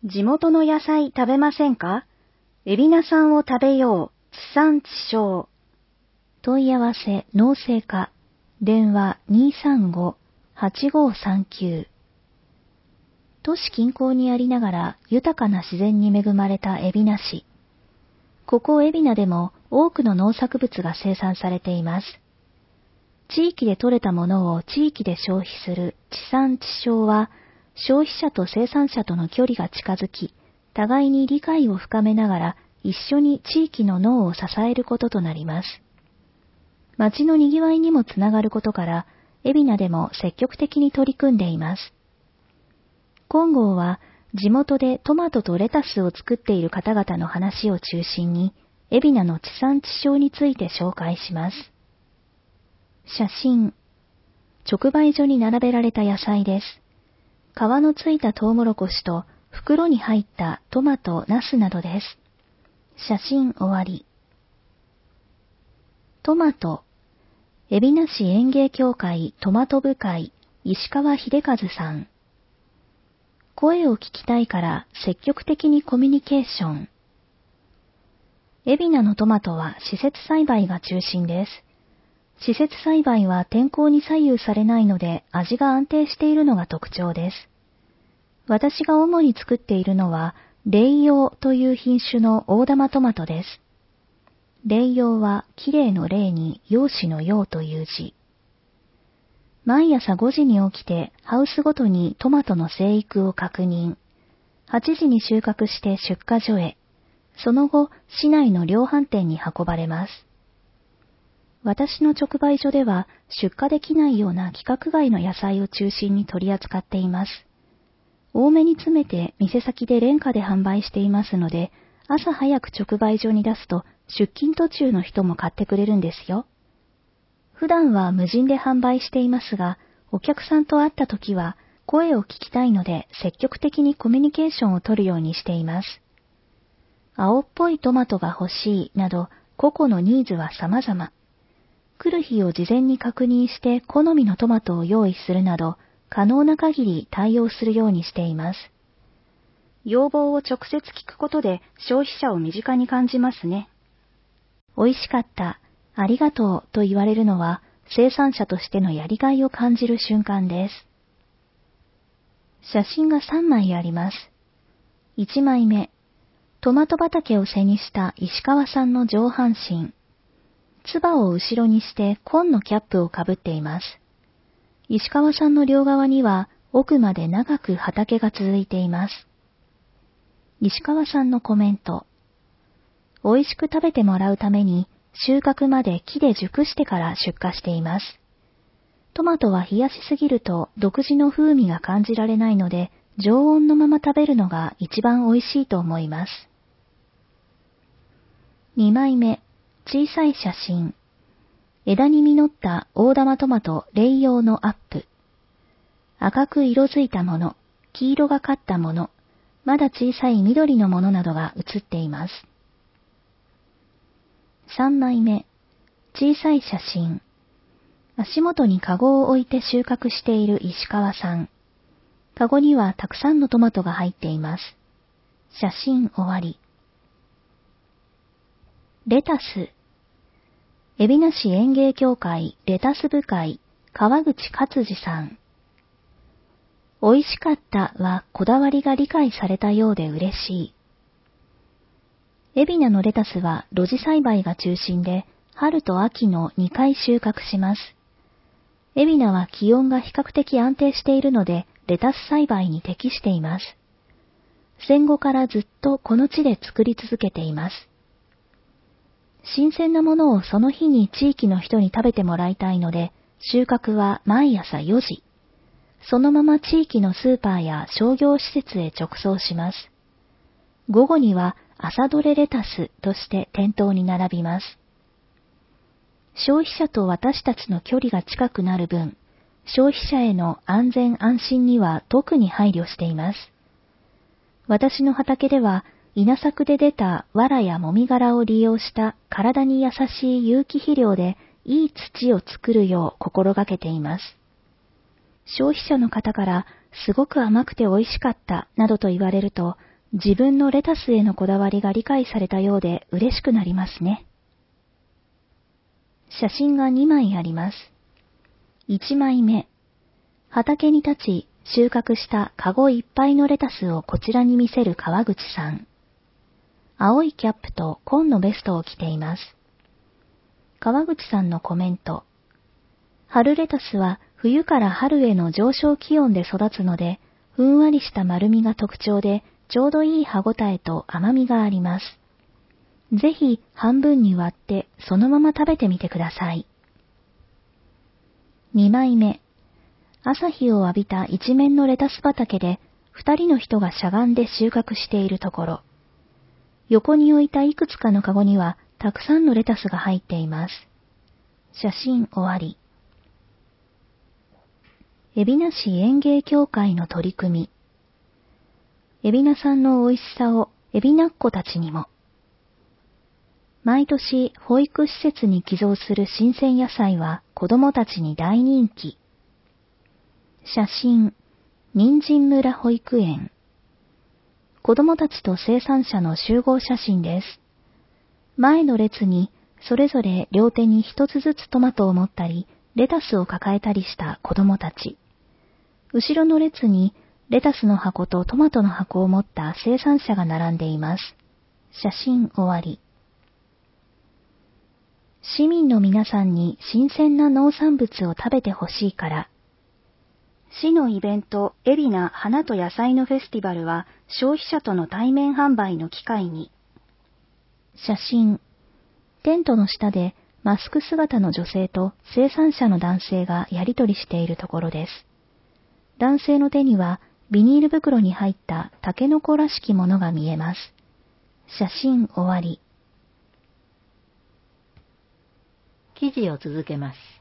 地元の野菜食べませんか？海老名産を食べよう。地産地消。 問い合わせ農政課。電話235-8539。都市近郊にありながら豊かな自然に恵まれた海老名市。ここ海老名でも多くの農作物が生産されています。地域で採れたものを地域で消費する地産地消は、消費者と生産者との距離が近づき、互いに理解を深めながら一緒に地域の農を支えることとなります。町の賑わいにもつながることから、海老名でも積極的に取り組んでいます。今号は、地元でトマトとレタスを作っている方々の話を中心に、海老名の地産地消について紹介します。写真。直売所に並べられた野菜です。皮のついたトウモロコシと袋に入ったトマト、ナスなどです。写真終わり。トマト。海老名市園芸協会トマト部会、石川秀和さん。声を聞きたいから積極的にコミュニケーション。海老名のトマトは施設栽培が中心です。施設栽培は天候に左右されないので味が安定しているのが特徴です。私が主に作っているのは、霊葉という品種の大玉トマトです。霊葉は綺麗の霊に容姿の葉という字。毎朝5時に起きてハウスごとにトマトの生育を確認。8時に収穫して出荷所へ。その後、市内の量販店に運ばれます。私の直売所では出荷できないような規格外の野菜を中心に取り扱っています。多めに詰めて店先で廉価で販売していますので、朝早く直売所に出すと出勤途中の人も買ってくれるんですよ。普段は無人で販売していますが、お客さんと会った時は声を聞きたいので積極的にコミュニケーションを取るようにしています。青っぽいトマトが欲しいなど個々のニーズは様々。来る日を事前に確認して好みのトマトを用意するなど、可能な限り対応するようにしています。 要望を直接聞くことで消費者を身近に感じますね。 美味しかった、ありがとうと言われるのは生産者としてのやりがいを感じる瞬間です。写真が3枚あります。1枚目、トマト畑を背にした石川さんの上半身。つばを後ろにして紺のキャップをかぶっています。石川さんの両側には奥まで長く畑が続いています。石川さんのコメント。美味しく食べてもらうために収穫まで木で熟してから出荷しています。トマトは冷やしすぎると独自の風味が感じられないので、常温のまま食べるのが一番美味しいと思います。2枚目。小さい写真。枝に実った大玉トマト霊葉のアップ。赤く色づいたもの、黄色がかったもの、まだ小さい緑のものなどが写っています。3枚目。小さい写真。足元にカゴを置いて収穫している石川さん。カゴにはたくさんのトマトが入っています。写真終わり。レタス。海老名市園芸協会レタス部会川口勝治さん。美味しかったはこだわりが理解されたようで嬉しい。海老名のレタスは露地栽培が中心で、春と秋の2回収穫します。海老名は気温が比較的安定しているので、レタス栽培に適しています。戦後からずっとこの地で作り続けています。新鮮なものをその日に地域の人に食べてもらいたいので、収穫は毎朝4時。そのまま地域のスーパーや商業施設へ直送します。午後には朝どれレタスとして店頭に並びます。消費者と私たちの距離が近くなる分、消費者への安全安心には特に配慮しています。私の畑では、稲作で出た藁やもみ殻を利用した体に優しい有機肥料でいい土を作るよう心がけています。消費者の方からすごく甘くて美味しかったなどと言われると、 自分のレタスへのこだわりが理解されたようで嬉しくなりますね。写真が2枚あります。1枚目、畑に立ち収穫したカゴいっぱいのレタスをこちらに見せる川口さん。青いキャップと紺のベストを着ています。川口さんのコメント。春レタスは冬から春への上昇気温で育つので、ふんわりした丸みが特徴で、ちょうどいい歯ごたえと甘みがあります。ぜひ半分に割ってそのまま食べてみてください。2枚目。朝日を浴びた一面のレタス畑で、2人の人がしゃがんで収穫しているところ。横に置いたいくつかのカゴには、たくさんのレタスが入っています。写真終わり。海老名市園芸協会の取り組み。海老名産の美味しさを海老名っ子たちにも。毎年保育施設に寄贈する新鮮野菜は子供たちに大人気。写真、人参村保育園。子供たちと生産者の集合写真です。前の列にそれぞれ両手に一つずつトマトを持ったり、レタスを抱えたりした子供たち。後ろの列にレタスの箱とトマトの箱を持った生産者が並んでいます。写真終わり。市民の皆さんに新鮮な農産物を食べてほしいから。市のイベント、海老名花と野菜のフェスティバルは消費者との対面販売の機会に。写真。テントの下でマスク姿の女性と生産者の男性がやり取りしているところです。男性の手にはビニール袋に入ったタケノコらしきものが見えます。写真終わり。 記事を続けます。